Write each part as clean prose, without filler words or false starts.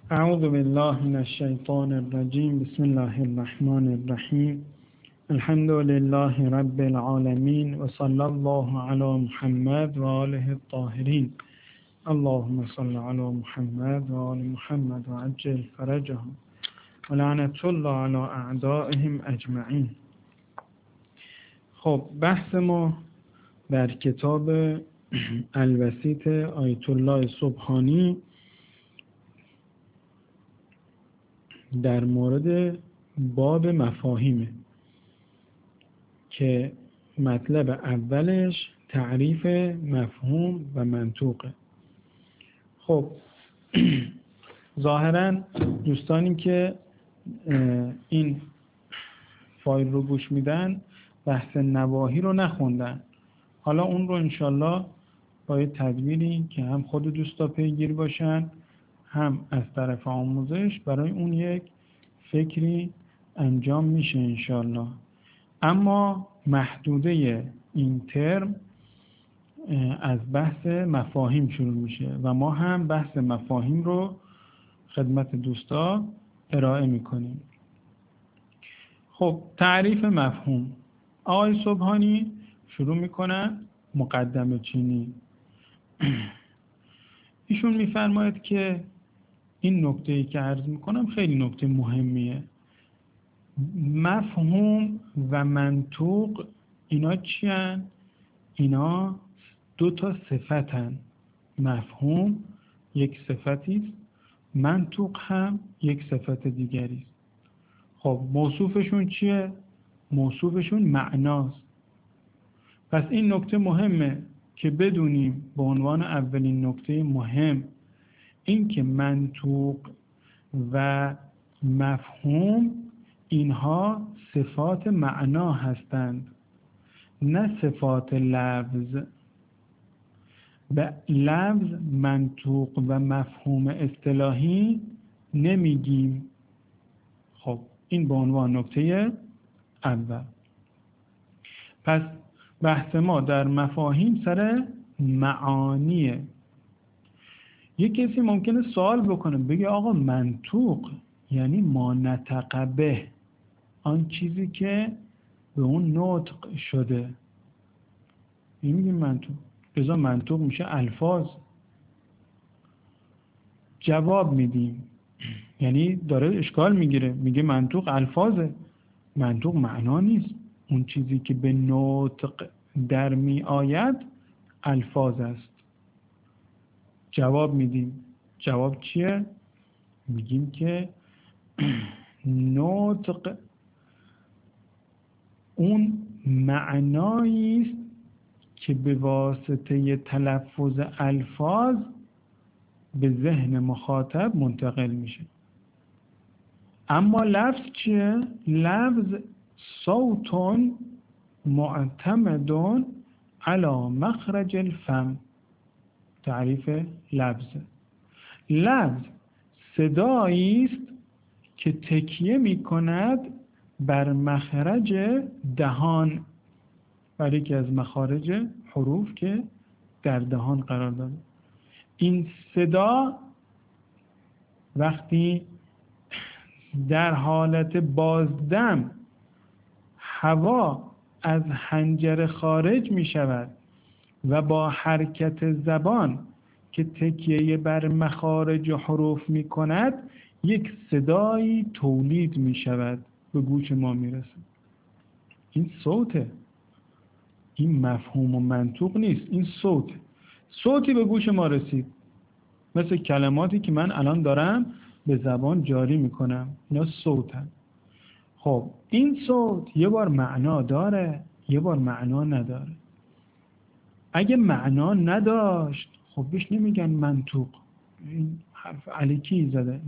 اعوذ بالله من الشیطان الرجیم. بسم الله الرحمن الرحیم. الحمد لله رب العالمین و صلی الله علی محمد و آله الطاهرین. اللهم صل علی محمد و آل محمد و عجل فرجهم و لعنت الله علی اعدائهم اجمعین. خب بحث ما در کتاب الوسیط آیت الله سبحانی در مورد باب مفاهیمه که مطلب اولش تعریف مفهوم و منطوقه. خب ظاهراً دوستانی که این فایل رو گوش میدن بحث نواهی رو نخوندن. حالا اون رو انشالله با تدبیری که هم خود دوستا پیگیر باشن هم از طرف آموزش برای اون یک فکری انجام میشه انشالله. اما محدوده این ترم از بحث مفاهیم شروع میشه و ما هم بحث مفاهیم رو خدمت دوستا ارائه میکنیم. خب تعریف مفهوم. آقای سبحانی شروع میکنن مقدمه چینی. ایشون میفرماید که این نکته‌ای که عرض میکنم خیلی نکته مهمیه. مفهوم و منطوق اینا چی هن؟ اینا دو تا صفتن. مفهوم یک صفتی است، منطوق هم یک صفت دیگری است. خب موصوفشون چیه؟ موصوفشون معناست. پس این نکته مهمه که بدونیم به عنوان اولین نکته مهم این که منطوق و مفهوم اینها صفات معنا هستند نه صفات لفظ. به لفظ منطوق و مفهوم اصطلاحی نمیگیم. خب این به عنوان نکته اول. پس بحث ما در مفاهیم سر معانیه. یک کسی ممکنه سوال بکنه بگه آقا منطوق یعنی ما نطق به، آن چیزی که به اون نطق شده. این میگیم منطوق. لذا منطوق میشه الفاظ. جواب میدیم یعنی داره اشکال میگیره، میگه منطوق الفاظه. منطوق معنا نیست. اون چیزی که به نطق در می آید الفاظ است. جواب میدیم. جواب چیه؟ میگیم که نطق اون معنایی است که به واسطه تلفظ الفاظ به ذهن مخاطب منتقل میشه. اما لفظ چیه؟ لفظ صوت معتمد علی مخرج الفم. تعریف لفظ. لفظ صدایی است که تکیه می کند بر مخرج دهان، بر یکی از مخارج حروف که در دهان قرار داره. این صدا وقتی در حالت بازدم هوا از حنجره خارج می شود و با حرکت زبان که تکیه بر مخارج حروف می کند یک صدایی تولید می شود، به گوش ما می رسد. این صوته. این مفهوم و منطوق نیست، این صوت. صوتی به گوش ما رسید، مثل کلماتی که من الان دارم به زبان جاری می کنم. اینا صوتن. خب این صوت یه بار معنا داره، یه بار معنا نداره. اگه معنا نداشت خب بهش نمیگن منطوق. این حرف الکی زده.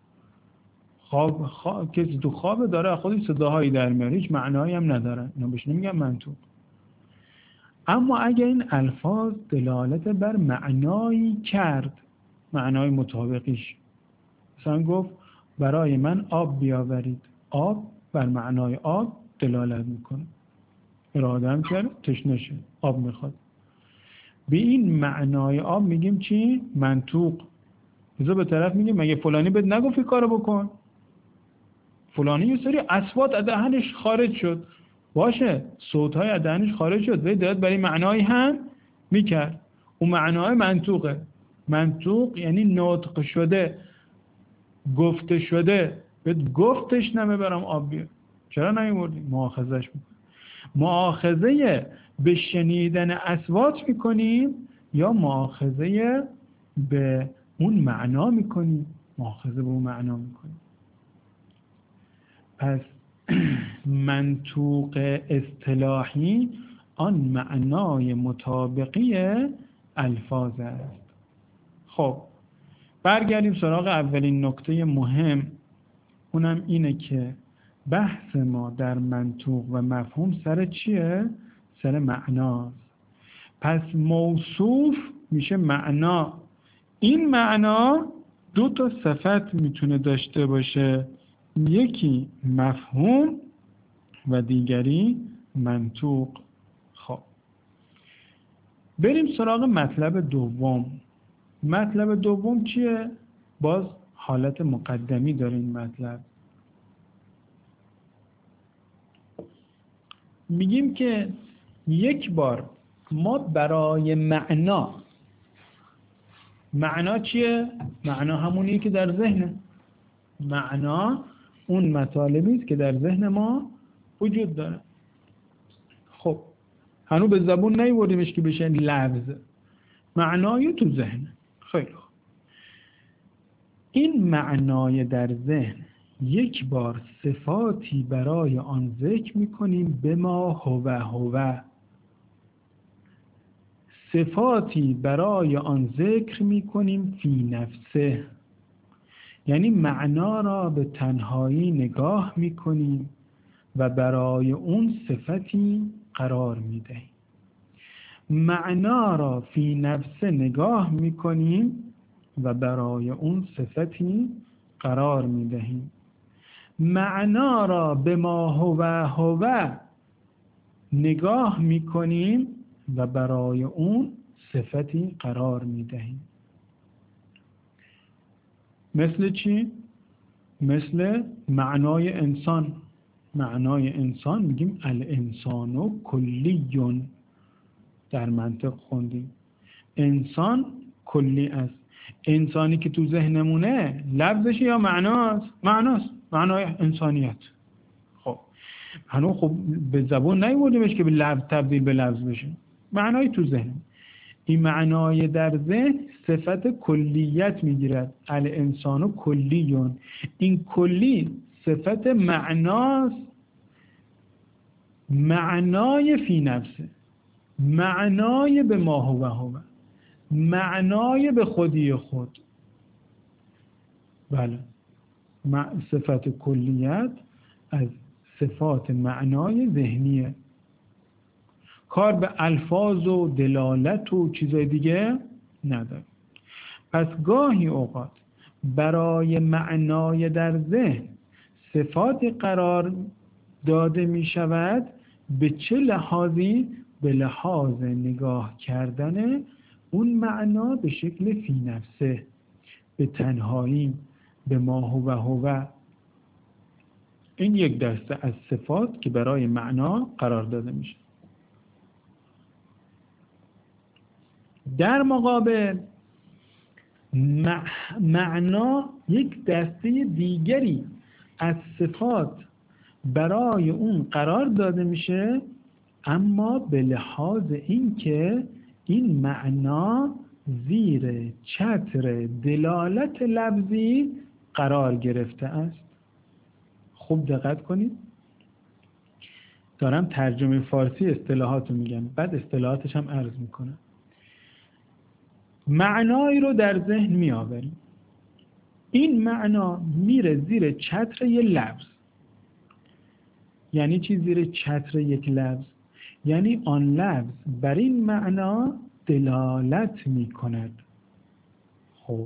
کسی تو خواب داره خودش صداهایی در میاره، هیچ معنایی هم نداره، اینا بهش نمیگن منطوق. اما اگه این الفاظ دلالت بر معنایی کرد، معنای مطابقیش، مثلا گفت برای من آب بیاورید، آب بر معنای آب دلالت میکنه. اراده هم کرد تشنه شه، آب میخواد. به این معنای آب میگیم چی؟ منطوق. بذار به طرف میگه مگه فلانی بهت نگفت این کارو بکن؟ فلانی یه سری اصوات از دهنش خارج شد، باشه صوت‌های از دهنش خارج شد ولی داد برای معنایی هم میکرد. اون معنای منطوقه. منطوق یعنی نطق شده، گفته شده. بهت گفتش نمیبرم آب بیار، چرا نمیبردی؟ مؤاخذش میکنی. مؤاخذه به شنیدن اصوات میکنیم یا مؤاخذه به اون معنا میکنیم؟ مؤاخذه به اون معنا میکنیم. پس منطوق اصطلاحی آن معنای مطابقی الفاظ است. خب برگردیم سراغ اولین نکته مهم، اونم اینه که بحث ما در منطوق و مفهوم سر چیه؟ سر معناست. پس موصوف میشه معنا. این معنا دو تا صفت میتونه داشته باشه، یکی مفهوم و دیگری منطوق. خب بریم سراغ مطلب دوم. مطلب دوم چیه؟ باز حالت مقدمی داره این مطلب. میگیم که یک بار ما برای معنا چیه؟ معنا همونیه که در ذهنه. معنا اون مطالبی است که در ذهن ما وجود داره. خب هنوز به زبون نیوردیمش که بشه لفظ. معنای تو ذهن. خیلی خوب. این معنای در ذهن یک بار صفاتی برای آن ذکر میکنیم به ما هو. صفاتی برای آن ذکر میکنیم فی نفسه، یعنی معنا را به تنهایی نگاه میکنیم و برای اون صفتی قرار میدهیم. معنا را فی نفسه نگاه میکنیم و برای اون صفتی قرار میدهیم. معنا را به ما هو نگاه میکنیم و برای اون صفتی قرار میدهیم. مثل چی؟ مثل معنای انسان. معنای انسان میگیم الانسان کلیون. در منطق خوندیم انسان کلی است. انسانی که تو ذهنمونه لفظش یا معناست؟ معنای انسانیت. خب هنوز خب به زبون نیوردیمش که به لفظ تبدیل به لفظ بشه. معنای تو ذهن. این معنای در ذهن صفت کلیت میگیرد. الانسان کلیون. این کلی صفت معناست. معنای فی نفسه، معنای به ما هو، معنای به خودی خود. بله صفت کلیت از صفات معنای ذهنیه، کار به الفاظ و دلالت و چیزای دیگه نداره. پس گاهی اوقات برای معنای در ذهن صفاتی قرار داده می شود. به چه لحاظی؟ به لحاظ نگاه کردن اون معنا به شکل فی نفسه، به تنهایی، به ما هو. این یک دسته از صفات که برای معنا قرار داده میشه. در مقابل معنا یک دسته دیگری از صفات برای اون قرار داده میشه، اما به لحاظ اینکه این معنا زیر چتر دلالت لفظی قرار گرفته است. خوب دقت کنید، دارم ترجمه فارسی اصطلاحات رو میگم، بعد اصطلاحاتش هم عرض میکنم. معنایی رو در ذهن میآوریم، این معنا میره زیر چتر یک لفظ. یعنی چی زیر چتر یک لفظ؟ یعنی آن لفظ بر این معنا دلالت میکند. خب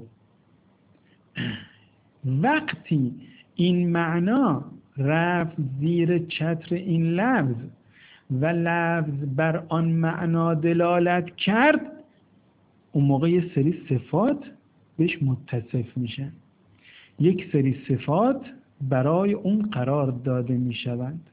وقتی این معنا رفت زیر چتر این لفظ و لفظ بر آن معنا دلالت کرد، اون موقع یه سری صفات بهش متصف میشن، یک سری صفات برای اون قرار داده میشوند.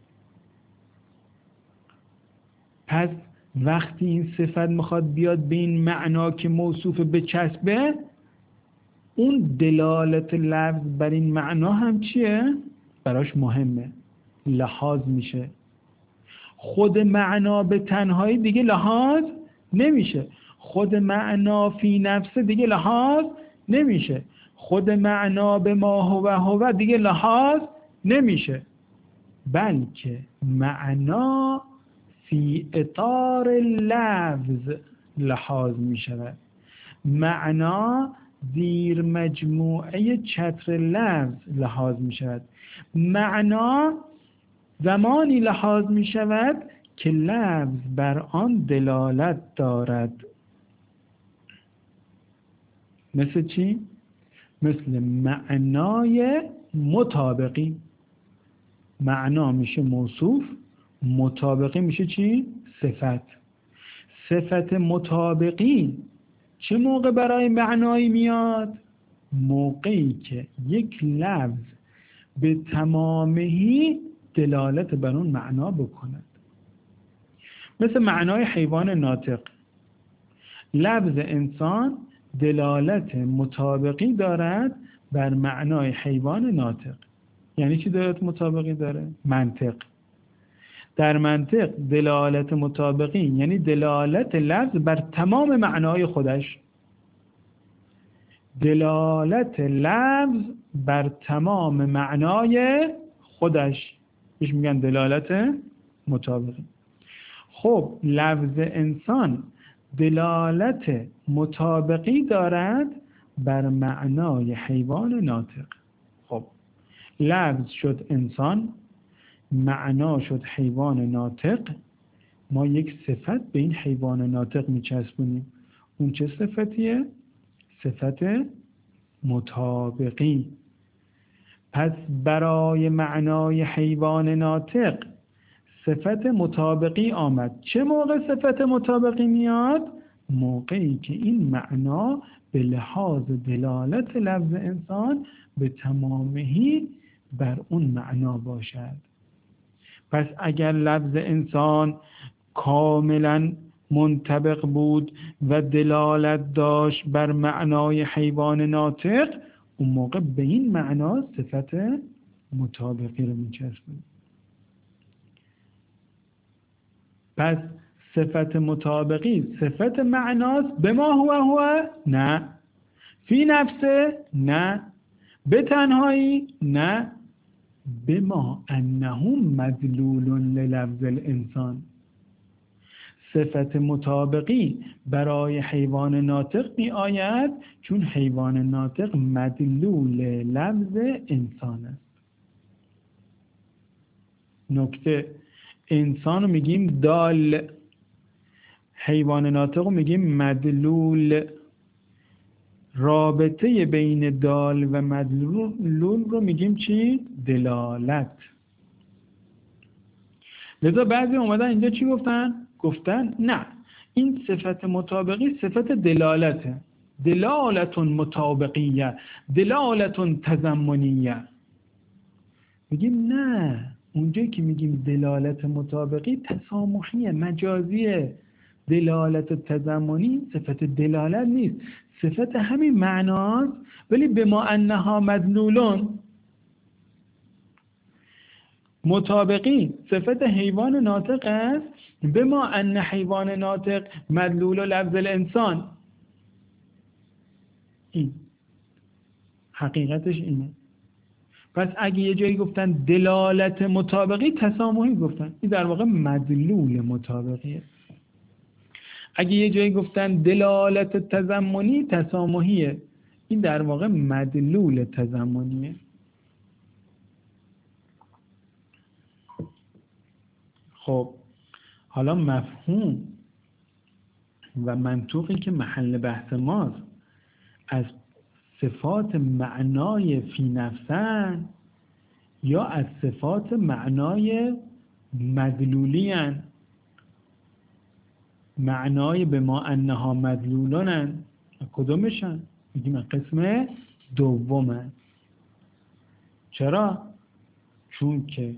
پس وقتی این صفت میخواد بیاد به این معنا که موصوف بچسبه، اون دلالت لفظ بر این معنا هم چیه؟ براش مهمه، لحاظ میشه. خود معنا به تنهایی دیگه لحاظ نمیشه، خود معنا فی نفسه دیگه لحاظ نمیشه، خود معنا به ما هو دیگه لحاظ نمیشه، بلکه معنا فی اطار لفظ لحاظ می شود. معنا زیر مجموعه چتر لفظ لحاظ می شود. معنا زمانی لحاظ می شود که لفظ بر آن دلالت دارد. مثل چی؟ مثل معنای مطابقی. معنا میشه موصوف، مطابقی میشه چی؟ صفت. صفت مطابقی چه موقع برای معنایی میاد؟ موقعی که یک لفظ به تمامهی دلالت بر اون معنا بکند. مثل معنای حیوان ناطق. لفظ انسان دلالت مطابقی دارد بر معنای حیوان ناطق. یعنی چی دلالت مطابقی داره؟ منطق. در منطق دلالت مطابقی یعنی دلالت لفظ بر تمام معنای خودش. دلالت لفظ بر تمام معنای خودش بهش میگن دلالت مطابقی. خب لفظ انسان دلالت مطابقی دارد بر معنای حیوان ناطق. خب لفظ شد انسان، معنا شد حیوان ناطق، ما یک صفت به این حیوان ناطق میچسبونیم. اون چه صفتیه؟ صفت مطابقی. پس برای معنای حیوان ناطق صفت مطابقی آمد. چه موقع صفت مطابقی میاد؟ موقعی که این معنا به لحاظ دلالت لفظ انسان به تمامهی بر اون معنا باشد. پس اگر لفظ انسان کاملا منطبق بود و دلالت داشت بر معنای حیوان ناطق، اون موقع به این معنا صفت مطابقی رو میچسبونیم. پس صفت مطابقی صفت معناست به ما هو؟ نه. فی نفسه؟ نه. به تنهایی؟ نه. بما انه مدلول للفظ الانسان. صفت مطابقی برای حیوان ناطق می آید چون حیوان ناطق مدلول لفظ انسان است. نکته، انسان رو میگیم دال، حیوان ناطق رو میگیم مدلول. رابطه بین دال و مدلول رو میگیم چی؟ دلالت. لذا بعضی اومدن اینجا چی گفتن؟ گفتن نه، این صفت مطابقی صفت دلالته، دلالت مطابقیه، دلالت تضمنیه. میگیم نه، اونجا که میگیم دلالت مطابقی تسامحیه، مجازیه. دلالت تضمنی صفت دلالت نیست، صفت همین معناست، ولی بما انها مدلولون. مطابقی صفت حیوان ناطق است، بما ان حیوان ناطق مدلول لفظ الانسان. این حقیقتش اینه. پس اگه یه جایی گفتن دلالت مطابقی، تسامحی گفتن، این در واقع مدلول مطابقیه. اگه یه جایی گفتن دلالت تضمنی، تسامحیه، این در واقع مدلول تضمنیه. خب حالا مفهوم و منطوقی که محل بحث ماست، از صفات معنای فی نفسن یا از صفات معنای مدلولی هن؟ معنای به ما انها مدلولانن، کدومشن؟ بگیم قسم دومه. چرا؟ چون که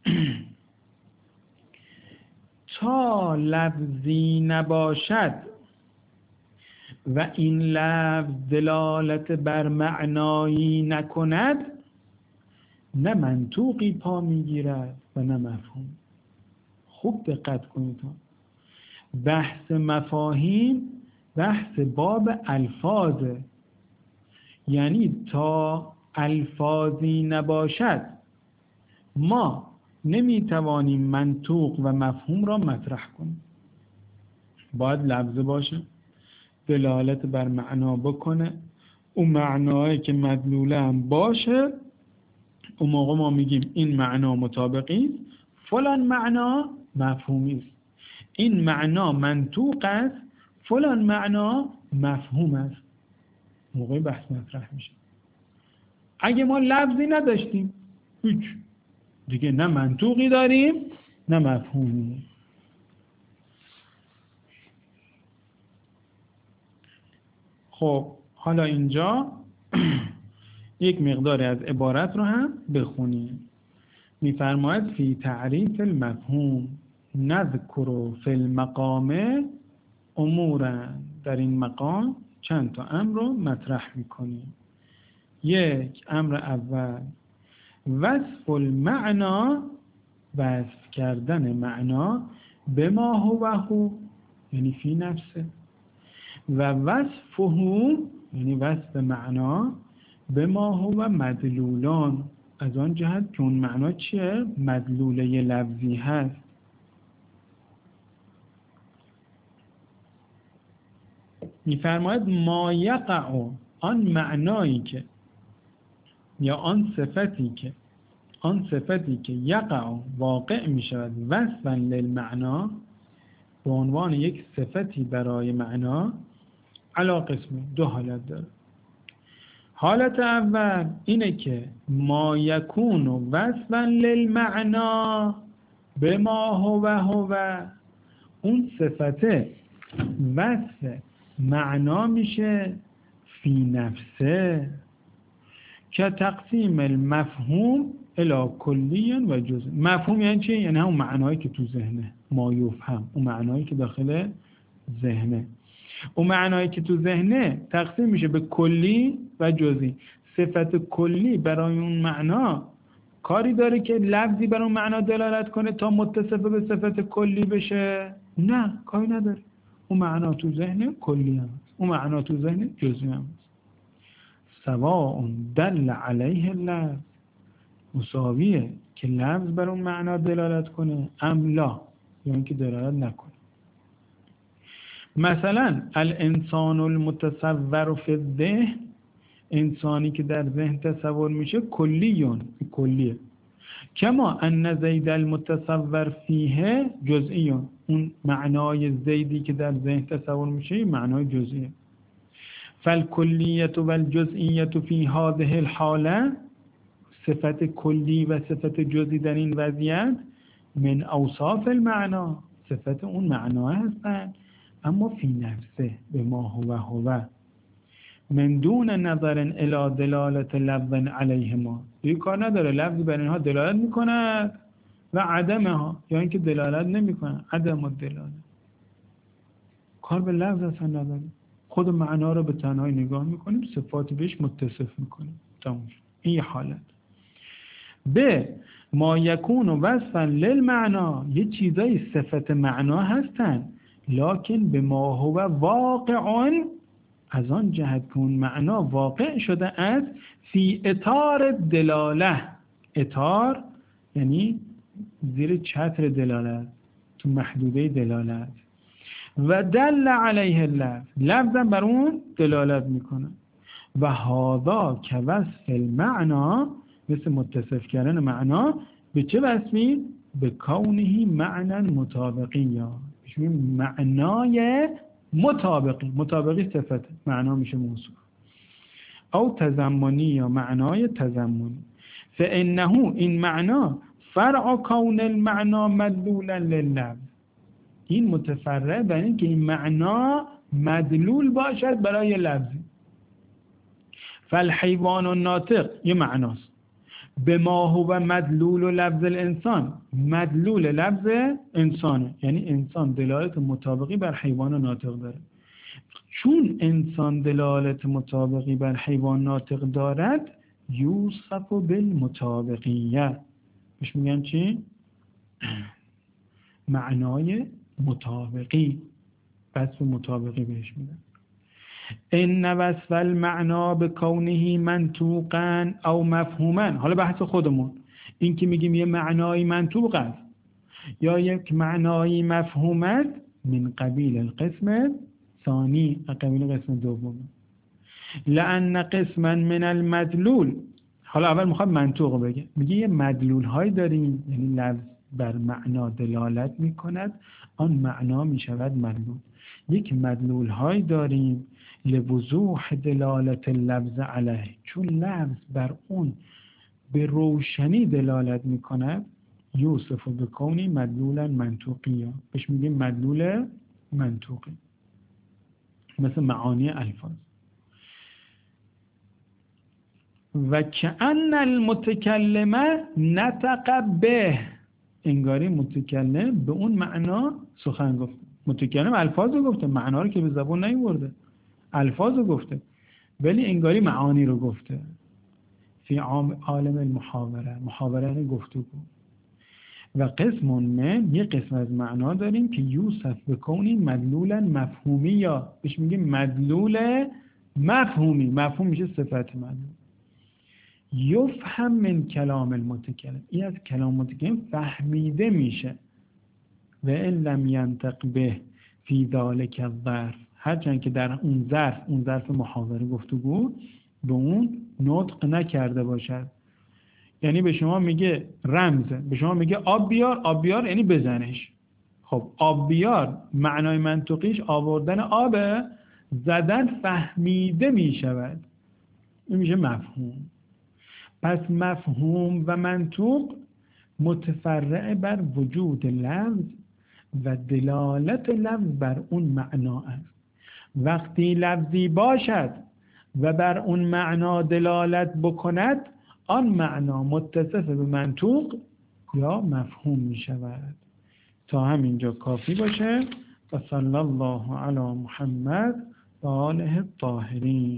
تا لفظی نباشد و این لفظ دلالت بر معنایی نکند، نه منطوقی پا میگیرد و نه مفهوم. خوب دقت کنید. بحث مفاهیم بحث باب الفاظه، یعنی تا الفاظی نباشد ما نمیتوانیم منطوق و مفهوم را مطرح کنیم. باید لفظ باشه، دلالت بر معنا بکنه، اون معنایی که مدلوله هم باشه، اون موقع ما میگیم این معنا مطابقی است، فلان معنا مفهومی است، این معنا منطوق است، فلان معنا مفهوم است. موقع بحث مطرح میشه. اگه ما لفظی نداشتیم هیچ دیگه، نه منطوقی داریم نه مفهومی. خب حالا اینجا یک مقداری از عبارت رو هم بخونیم. میفرماید فی تعریف المفهوم نذکر فی المقام امورا. در این مقام چند تا امر رو مطرح میکنیم. یک، امر اول وصف المعنا، وصف کردن معنا به ما هو یعنی فی نفسه، و وصفه یعنی وصف معنا به ما هو مدلولان، از آن جهت که اون معنا چیه؟ مدلوله لفظی هست. میفرماید ما یقع، آن معنایی که یا آن صفتی که یقع واقع می شود وصفا للمعنا، به عنوان یک صفتی برای معنا، علی قسم، دو حالت داره. حالت اول اینه که ما یکون وصفا للمعنا به ما هو، اون صفته وصف معنا میشه فی نفسه، که تقسیم المفهوم الی کلی و جزئی. مفهوم یعنی چی؟ یعنی همون معنایی که تو ذهنه، ما یفهم، اون معنایی که داخل ذهنه. اون معنایی که تو ذهنه تقسیم میشه به کلی و جزئی. صفت کلی برای اون معنا کاری داره که لفظی برای اون معنا دلالت کنه تا متصف به صفت کلی بشه؟ نه، کاری نداره. اون معنا تو ذهن کلی هم هست، اون معنا تو ذهن جزئی هم هست. سواء دل علیه اللفظ، مساویه که لفظ بر اون معنا دلالت کنه ام لا، یا اینکه دلالت نکنه. مثلا الانسان المتصور فی الذهن، انسانی که در ذهن تصور میشه کلیه. کما ان زید المتصور فیه جزئی، اون معنای زیدی که در ذهن تصور میشه معنای جزئیه. فالکلیت و الجزئیت فی هذه الحاله، صفت کلی و صفت جزئی در این وضعیت من اوصاف المعنا، صفت اون معنا هستند، اما فی نفسه به ما هو من دون نظر الی دلالت لفظ علیهما، دیگه کار نداره لفظی بر اینها دلالت میکند و عدمها، یا اینکه دلالت نمیکنه، عدم الدلاله. کار به لفظ اصلا نداره، خود معنا رو به تنهایی نگاه میکنیم، صفات بهش متصف میکنیم، تموم. این یه حالت. به ما یکون وصفا للمعنا، یه چیزای صفت معنا هستن لکن به ما هو واقع، از آن جهت که اون معنا واقع شده است فی اطار دلاله. اطار یعنی زیر چتر دلالت، تو محدوده دلالت. و دل علیه اللفظ، لفظم بر اون دلالت میکنه. و هذا که وصف المعنا، مثل متصف کردن معنا به چه وصفی؟ به کونه معنا مطابقی، یا معنای مطابقی صفت معنا میشه موصوف، او تضمنی یا معنای تضمنی. فانه این معنا فرع کون المعنا مدلولا لللفظ، این متفرع بر این که این معنا مدلول باشد برای لفظی. فالحیوان الناطق یه معناست، به ما هو مدلول و لفظ الانسان، مدلول لفظ انسانه، یعنی انسان دلالت مطابقی بر حیوان ناطق داره. چون انسان دلالت مطابقی بر حیوان ناطق دارد، یوصف بالمطابقیه، بهش میگن چی؟ معنای مطابقی، وصف مطابقی بهش میگن. ان وصف المعنا به کونه منطوقا او مفهوما. حالا بحث خودمون، این که میگیم یه معنایی منطوق است یا یک معنایی مفهوم است، من قبیل القسم ثانی، قبیل قسم دوم. لأن قسما من المدلول، حالا اول میخواد منطوق بگه، میگه یه مدلول هایی داریم، یعنی لفظ بر معنا دلالت میکند، آن معنا میشود مدلول. یک مدلول هایی داریم لوضوح دلالت اللفظ علیه، چون لفظ بر اون به روشنی دلالت میکند، یوصف بکونی مدلولا منطوقی، بهش میگیم مدلول منطوقی، مثل معانی الفاظ. و کأن المتکلم نطق به، انگاری متکلم به اون معنا سخن گفت. متکلم الفاظ رو گفته، معنا رو که به زبان نیورده، الفاظ رو گفته، ولی انگاری معانی رو گفته. فی عالم المحاوره، محاوره گفتگو. و قسم من، یه قسم از معنا داریم که یوصف بکنی مدلولا مفهومی، یا بهش میگیم مدلول مفهومی، مفهوم میشه صفت مدلول. یفهم من کلام المتکلم، این از کلام متکلم فهمیده میشه. و ان لم ینطق به فی ذلک الظرف، هرچند که در اون ظرف محاوره گفتگو به اون نطق نکرده باشد. یعنی به شما میگه رمز، به شما میگه آب بیار، آب بیار یعنی بزنش. خب آب بیار معنای منطقیش آوردن آبه، زدن فهمیده میشود، این میشه مفهوم. پس مفهوم و منطوق متفرع بر وجود لفظ و دلالت لفظ بر اون معنا است. وقتی لفظی باشد و بر اون معنا دلالت بکند، آن معنا متصف به منطوق یا مفهوم می شود. تا همینجا کافی باشه. و صلی الله علی محمد و آله الطاهرین.